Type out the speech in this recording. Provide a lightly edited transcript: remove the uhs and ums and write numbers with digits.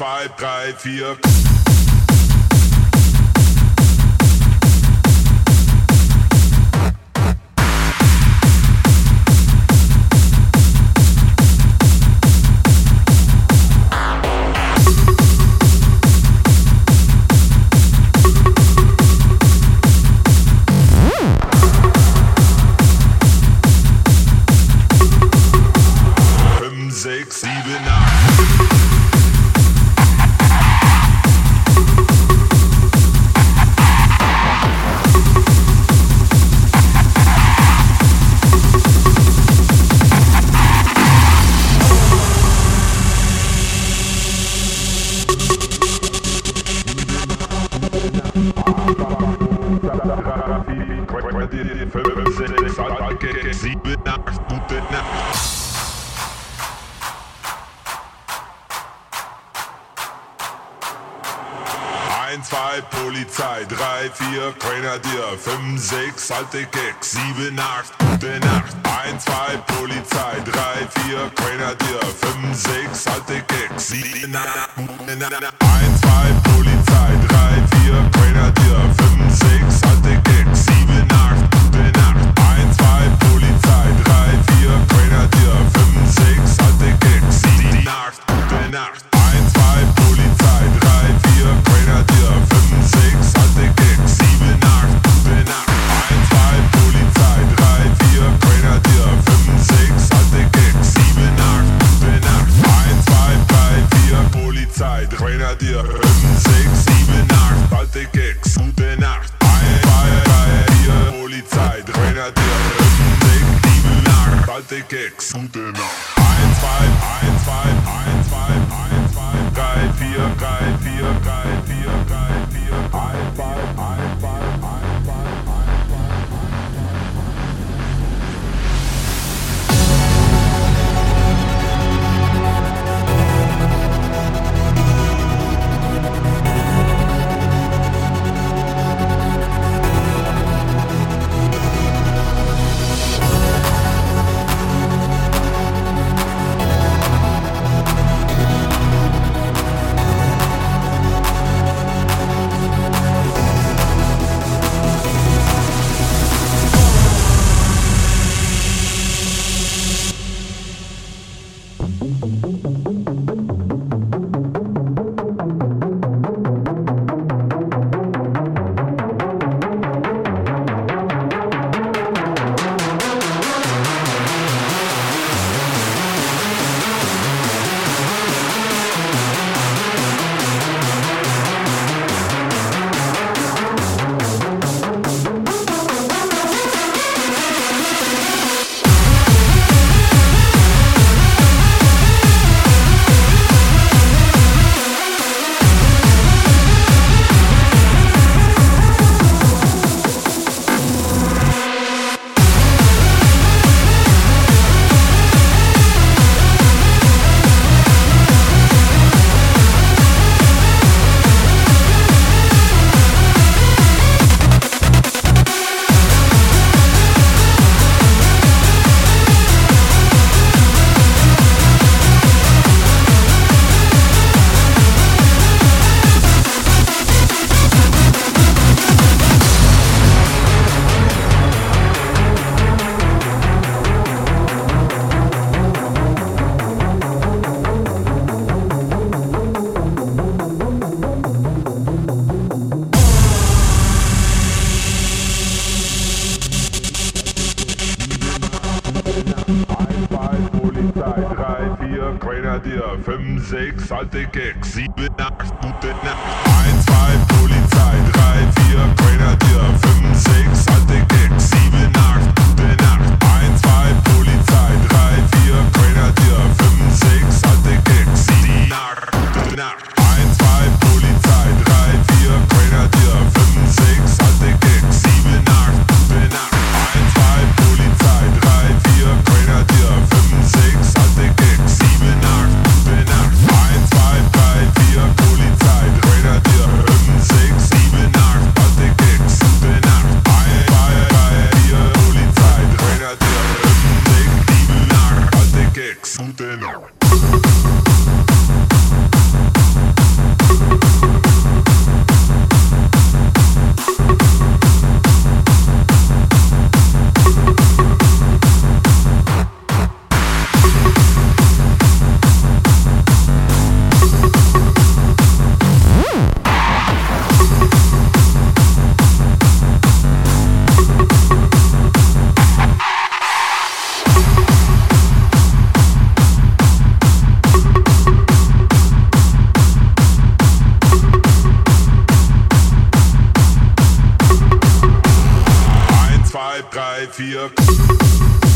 2, 3, 4. 6, 7, 8, gute Nacht. 1, 2, Polizei, 3, 4, Grenadier, 5, 6, alte Keks, 7, 8, gute Nacht. 1, 2, Polizei, 3, 4, Grenadier, 5, 6, alte Keks, 7, 8, gute Nacht. 1, 2, Polizei, 3, 4, Grenadier, 5, 6, alte Keks, 7, 8, gute Nacht. 1, 2, Polizei, 3, 4, Grenadier, 5, 6, alte Keks, 7, 8, gute Nacht. 1, 2, Polizei, 3, 4, Grenadier, 5, 6, alte Keks, 7, 8, gute Nacht. 1, 2, Polizei, 3, 4, Grenadier, 5, 6, alte Keks, 7, 8, gute Nacht. 1, 2, 3, 4, Polizei, Grenadier, 5, 6, 7, 8, alte Keks, gute Nacht. 1, 2, 3, 4, Polizei, Grenadier, 5, 6, 7, 8, alte Keks, gute Nacht. 1, 2, 1, 2, 1, 2, 1, 2, 3, 4, 3, 4, 3, 4, 3, 4, 1, 2, 1, 2, 1, 2, 5, 6, alte Keks, 7, 8, gute Nacht. 1, 2, Polizei, 3, 4, Grenadier, 5, 6, alte Keks, 7, 8, gute Nacht. 1, 2, Polizei, 3, 4, Grenadier, 5, 6, alte Keks, 7, 8, gute Nacht. 1, 2, Polizei, 3, 4, Grenadier, 5, 6, alte Keks, 7, 8, gute Nacht. 1, 2, Polizei, 3, 4, Grenadier, 5, 6, alte Keks, 7, 8, gute Nacht. 1, 2, 3, 4, Polizei, Grenadier, 5, 3, 4.